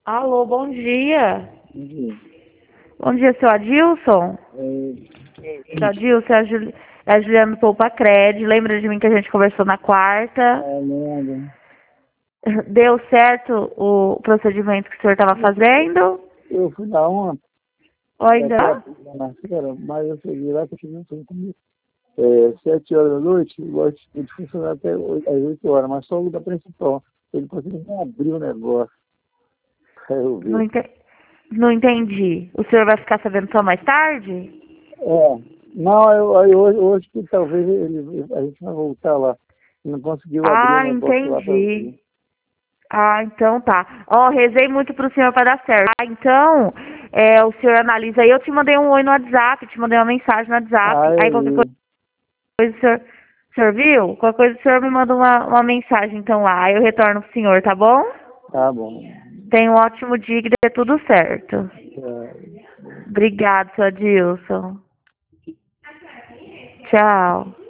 Alô, bom dia. Entendi. Bom dia, seu Adilson. Seu Adilson, é a Juliana do Poupa Cred. Lembra de mim que a gente conversou na quarta? Lembro. Deu certo o procedimento que o senhor estava fazendo? Eu fui dar uma Ou ainda não? na feira, mas eu cheguei lá que eu cheguei no filme comigo. 7 horas da noite, eu gosto de funcionar até às 8 horas, mas só o da principal. Ele conseguiu abrir o negócio pra eu Não, ver. não entendi. O senhor vai ficar sabendo só mais tarde? Não, hoje que talvez a gente vai voltar lá. Não conseguiu abrir o Ah, negócio lá pra entendi. ver. Ah, então tá. Ó, rezei muito pro senhor para dar certo. Ah, então, o senhor analisa aí. Eu te mandei um oi no WhatsApp, te mandei uma mensagem no WhatsApp. Ah, Aí eu qualquer vi. coisa o senhor viu? Qualquer coisa o senhor me manda uma mensagem então lá. Aí eu retorno pro senhor, tá bom? Tá bom. Tenha um ótimo dia e que dê tudo certo. É, Obrigado, seu Adilson. Tchau.